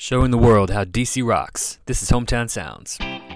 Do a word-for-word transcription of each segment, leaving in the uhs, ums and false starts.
Showing the world how D C rocks. This is Hometown Sounds.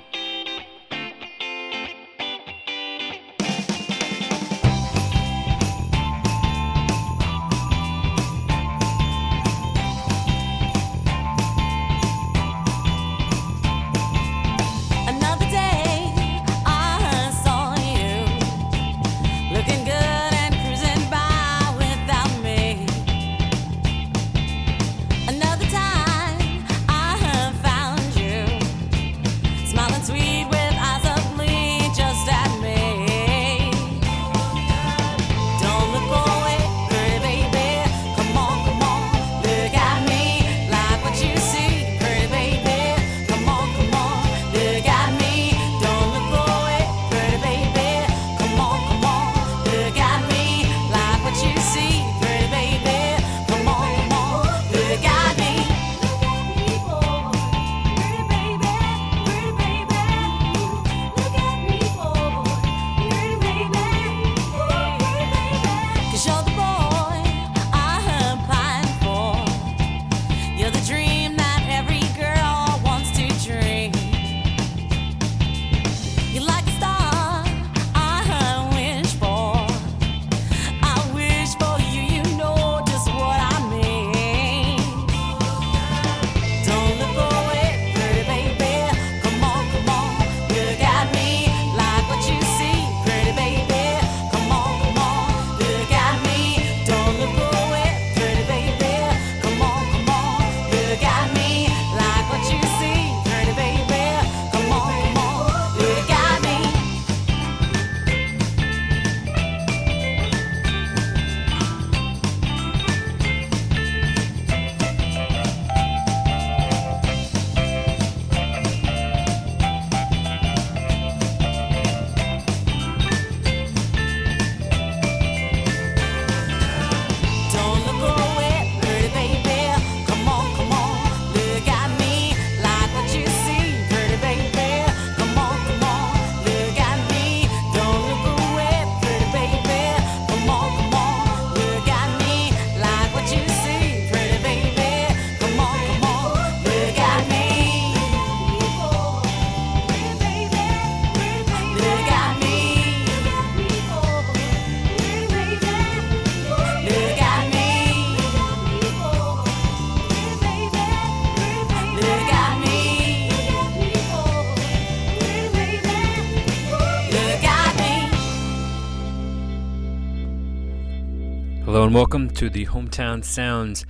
Hello and welcome to the Hometown Sounds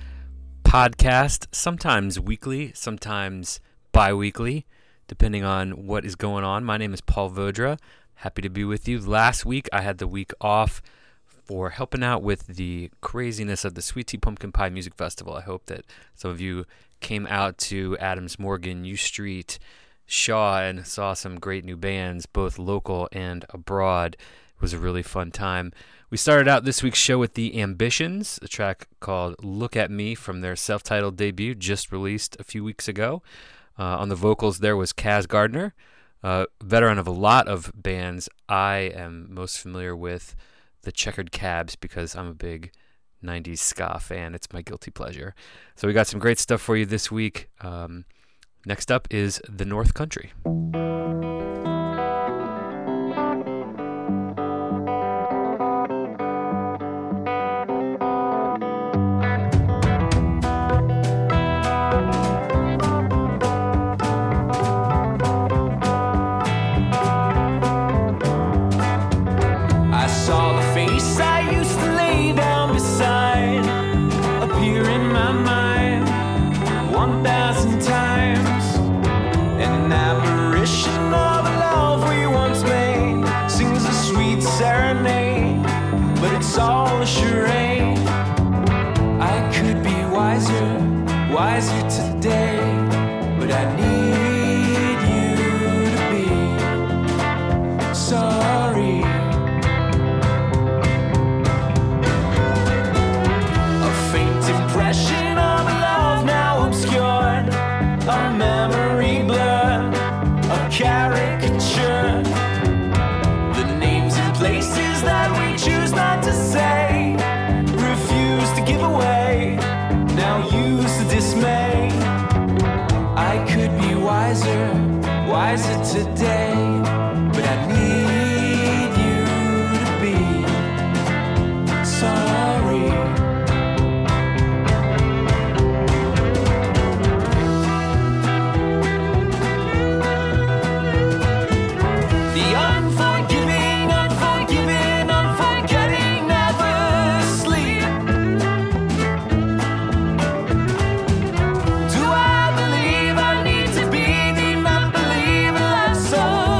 podcast, sometimes weekly, sometimes bi-weekly, depending on what is going on. My name is Paul Vodra. Happy to be with you. Last week, I had the week off for helping out with the craziness of the Sweet Tea Pumpkin Pie Music Festival. I hope that some of you came out to Adams Morgan, U Street, Shaw, and saw some great new bands, both local and abroad. It was a really fun time. We started out this week's show with The Ambitions, a track called Look at Me from their self-titled debut, just released a few weeks ago. Uh, on the vocals there was Kaz Gardner, uh, veteran of a lot of bands. I am most familiar with the Checkered Cabs because I'm a big nineties ska fan. It's my guilty pleasure. So we got some great stuff for you this week. Um, next up is The North Country. It's all a charade. I could be wiser, wiser today, but I need you to be sorry. A faint impression of love now obscured, a memory blurred, a caricature. The names and places that we choose not to say, refuse to give away, now use the dismay. today, but I need you to be sorry. The unforgiving, unforgiving, unforgetting never sleep. Do I believe I need to be the not believer life so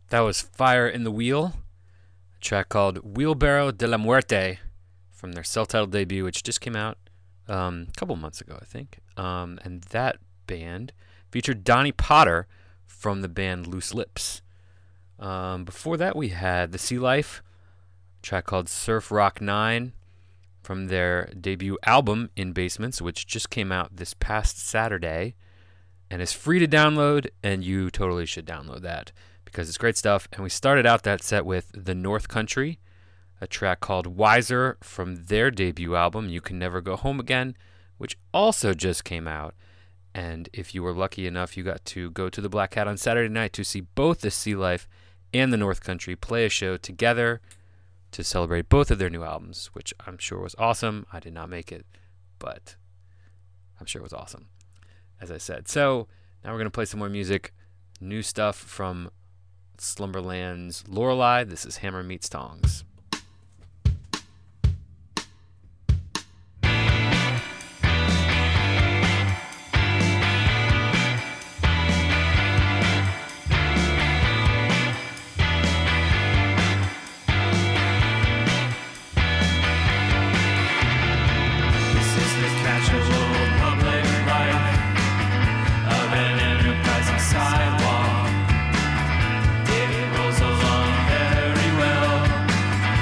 That was Fire in the Wheel, a track called Wheelbarrow de la Muerte from their self-titled debut, which just came out um, a couple months ago, I think. Um, and that band featured Donnie Potter from the band Loose Lips. Um, before that, we had The Sea Life, a track called Surf Rock nine from their debut album, In Basements, which just came out this past Saturday and is free to download, and you totally should download that because it's great stuff. And we started out that set with The North Country, a track called Wiser from their debut album, You Can Never Go Home Again, which also just came out. And if you were lucky enough, you got to go to the Black Hat on Saturday night to see both The Sea Life and The North Country play a show together to celebrate both of their new albums, which I'm sure was awesome. I did not make it, but I'm sure it was awesome, as I said. So now we're going to play some more music, new stuff from Slumberland's Lorelei. This is Hammer Meets Tongs. Sidewalk, David rolls along very well.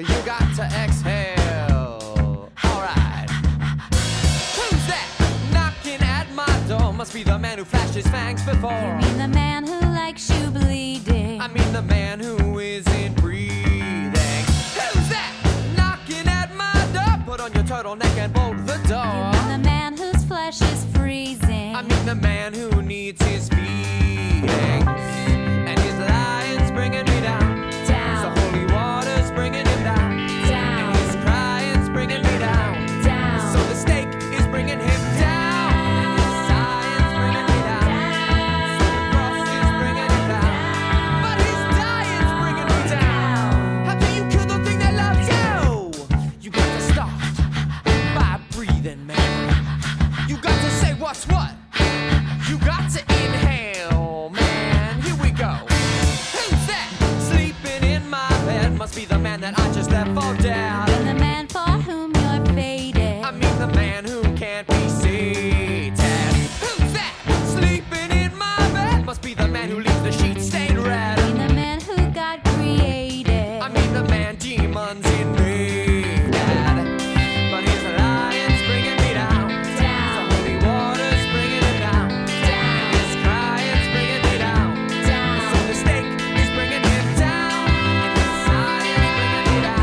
You got to exhale. Alright. Who's that knocking at my door? Must be the man who flashed his fangs before. You mean the man who likes you bleeding? I mean the man who isn't breathing. Who's that knocking at my door? Put on your turtleneck and bolt the door. You mean the man whose flesh is freezing? I mean the man who needs his feeding. And his lions bringing me down. Down. So holy water's bringing him down. Down. And his crying's bringing me down. Down. So the stake is bringing him down. And his science bringing me down. So the cross is bringing him down. But his dying's bringing me down. How can you kill the thing that loves you? You got to start by breathing, man. You got to say what's what. You got to inhale, man. Here we go. Who's that sleeping in my bed? Must be the man that I just left fall down. And the man for whom you're faded. I mean the man who can't be sated. Who's that sleeping in my bed? Must be the man who leaves the sheets stained red. I mean the man who got created. I mean the man demons invaded. But his lion's bringing me down. Down. So holy water's bringing him down. Down. And his crying's bringing me down. Down. So the stake is bringing him down. And his science bringing me down.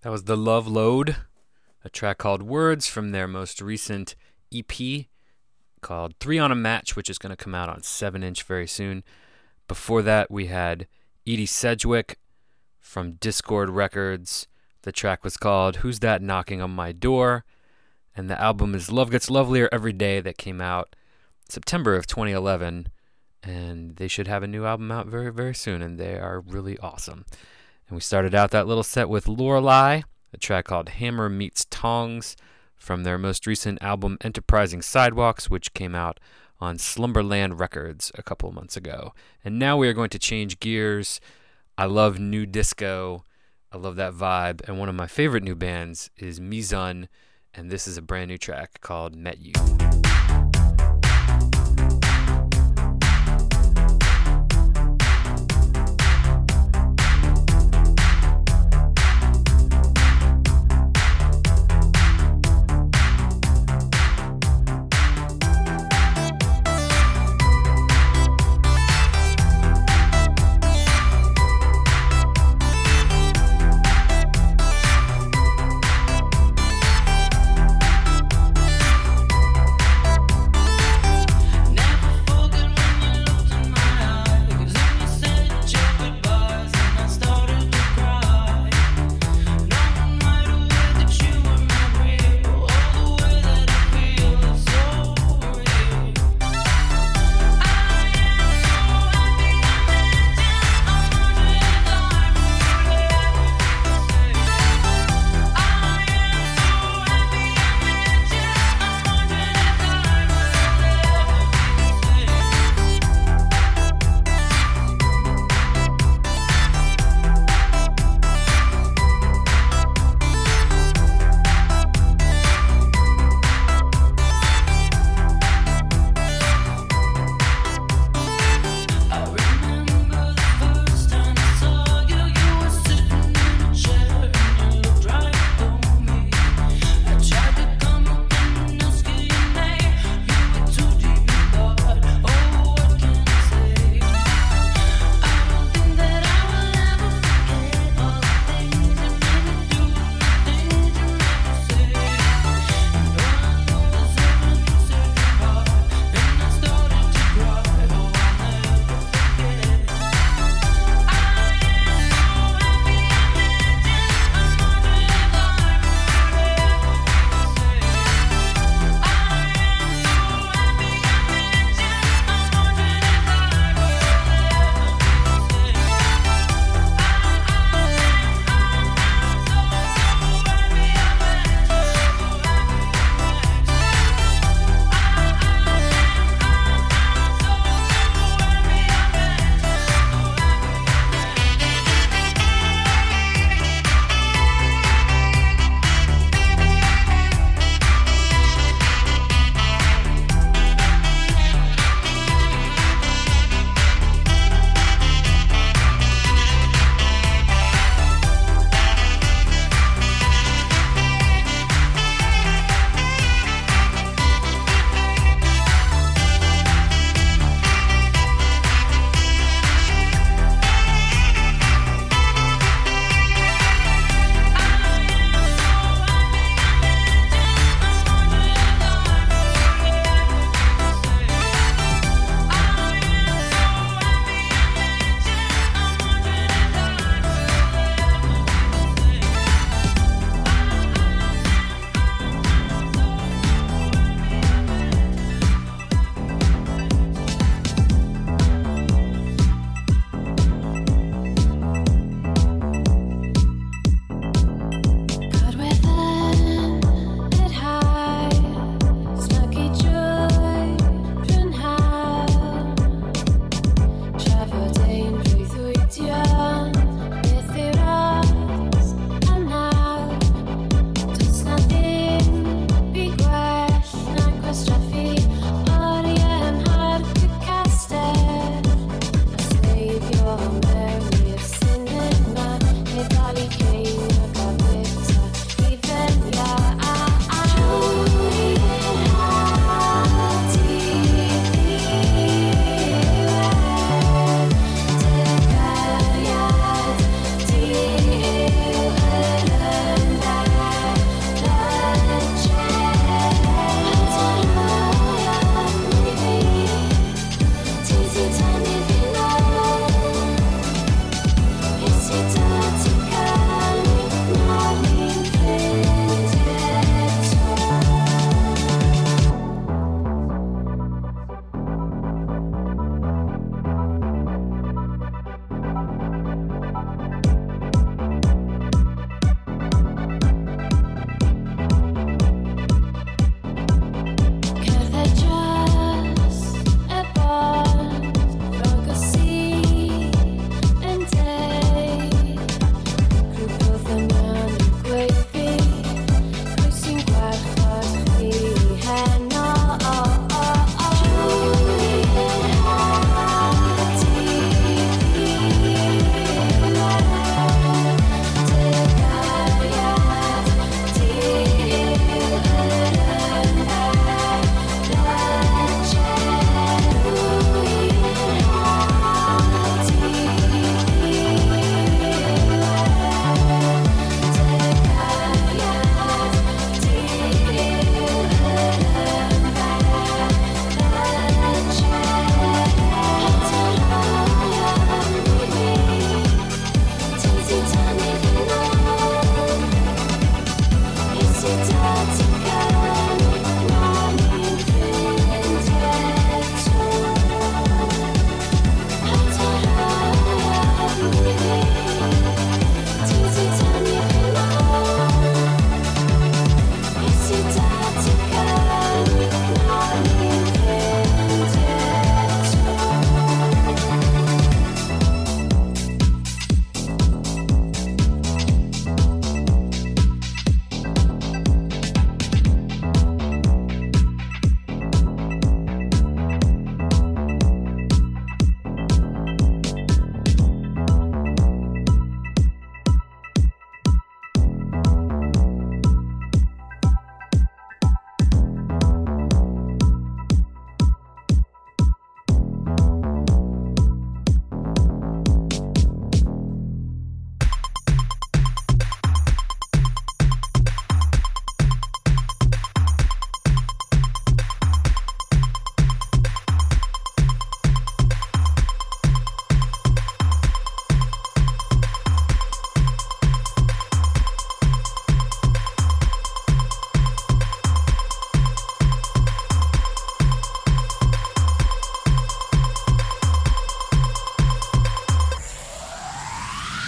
That was The Love Load, a track called Words from their most recent E P called Three on a Match, which is going to come out on seven inch very soon. Before that, we had Edie Sedgwick from Discord Records. The track was called Who's That Knocking on My Door? And the album is Love Gets Lovelier Every Day, that came out September of twenty eleven. And they should have a new album out very, very soon, and they are really awesome. And we started out that little set with Lorelei, a track called Hammer Meets Tongs from their most recent album Enterprising Sidewalks, which came out on Slumberland Records a couple of months ago. And now we are going to change gears. I love new disco. I love that vibe. And one of my favorite new bands is Mizun, and this is a brand new track called Met You. Thank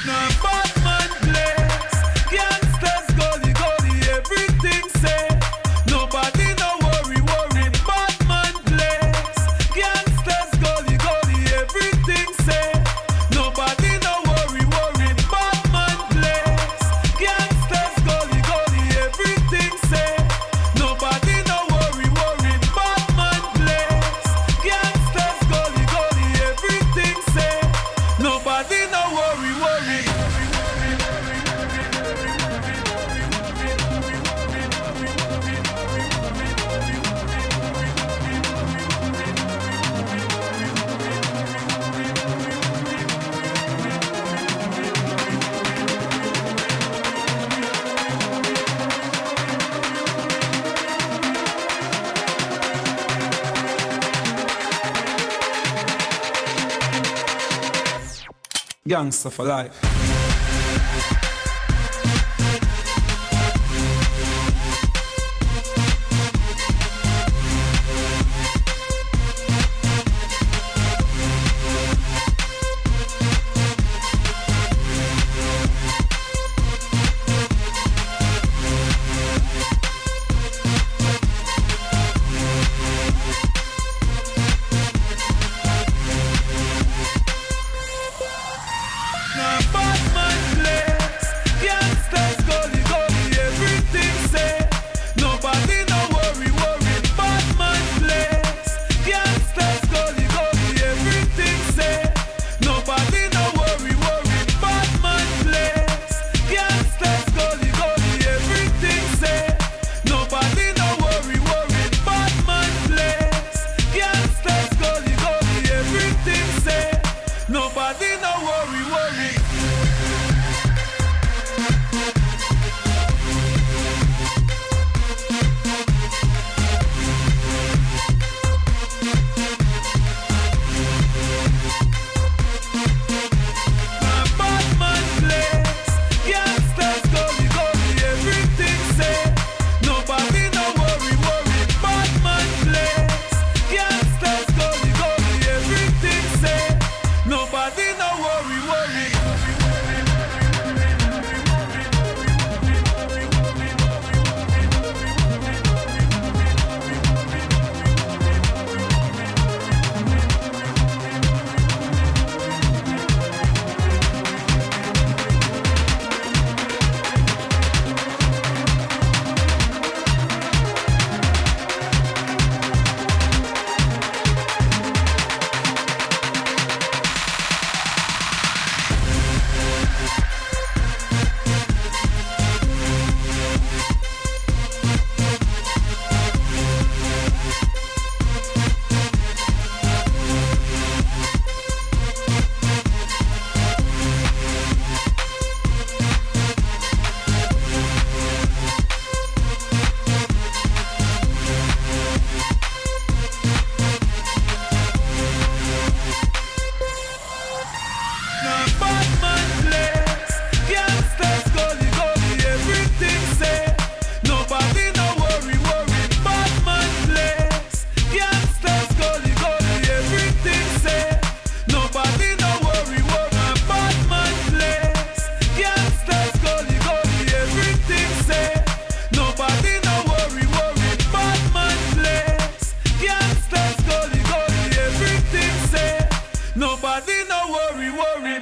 Now Batman place, gangsters gully gully, everything say. Nobody no worry worry. Batman place, gangsters gully gully, everything say. Nobody no worry worry. Batman place, gangsters gully gully, everything say. Nobody no worry worry. Batman place, gangsters gully gully, everything say. Nobody no worry worry. Gangster for life. Now Batman place, gangsters gully gully, everything say. Nobody no worry worry. Batman place, gangsters gully gully, everything say. Nobody no worry worry. Batman place, gangsters gully gully, everything say. Nobody no worry worry. Batman place, gangsters gully gully, everything say. Nobody no worry worry. Now Batman place, gangsters gully gully, everything say. Nobody no worry worry. Batman place, gangsters gully gully, everything say. Nobody no worry worry. Now Batman place, gangsters gully gully, everything say. Nobody no worry worry. Batman place, gangsters gully gully, everything say. Nobody no worry worry. Batman place, gangsters gully gully, everything say. Nobody no worry worry. Batman place, gangsters gully gully, everything say. Nobody no worry worry.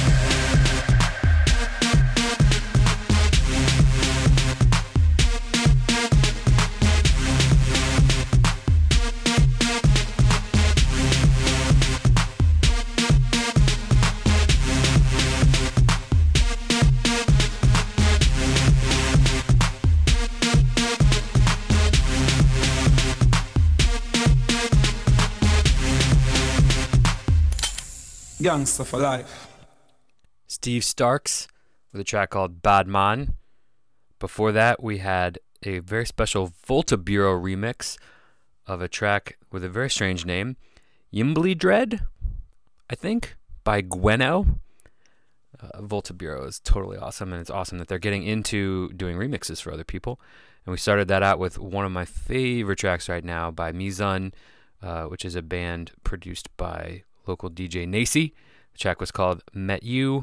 Gangster for life. Steve Starks with a track called Bad Man. Before that, we had a very special Volta Bureau remix of a track with a very strange name, Yimbly Dread, I think, by Gweno. Uh, Volta Bureau is totally awesome, and it's awesome that they're getting into doing remixes for other people. And we started that out with one of my favorite tracks right now by Mizun, uh, which is a band produced by local D J Nacy. The track was called Met You,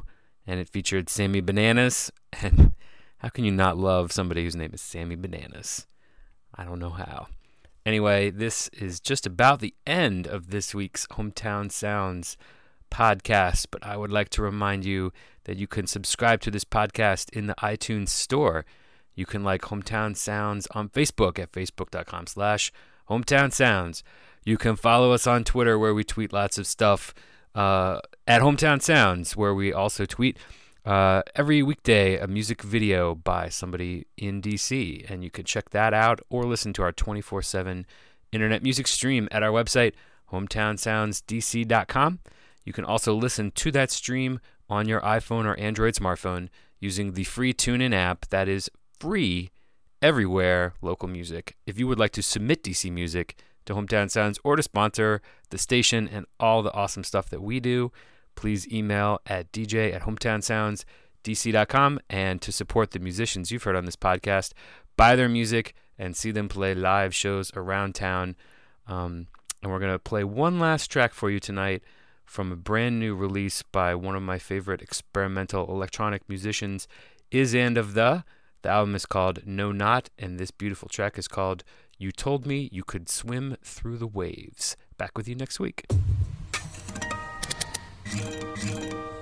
and it featured Sammy Bananas. And how can you not love somebody whose name is Sammy Bananas? I don't know how. Anyway, this is just about the end of this week's Hometown Sounds podcast, but I would like to remind you that you can subscribe to this podcast in the iTunes store. You can like Hometown Sounds on Facebook at facebook.com slash Hometown Sounds. You can follow us on Twitter, where we tweet lots of stuff, uh, at Hometown Sounds, where we also tweet uh, every weekday a music video by somebody in D C, and you can check that out or listen to our twenty-four seven internet music stream at our website, hometown sounds d c dot com. You can also listen to that stream on your iPhone or Android smartphone using the free TuneIn app that is free everywhere local music. If you would like to submit D C music to Hometown Sounds or to sponsor the station and all the awesome stuff that we do, please email at d j at hometown sounds d c dot com. And to support the musicians you've heard on this podcast, buy their music and see them play live shows around town. Um, and we're going to play one last track for you tonight from a brand new release by one of my favorite experimental electronic musicians, Is And Of The. The album is called No Not, and this beautiful track is called You Told Me You Could Swim Through the Waves. Back with you next week.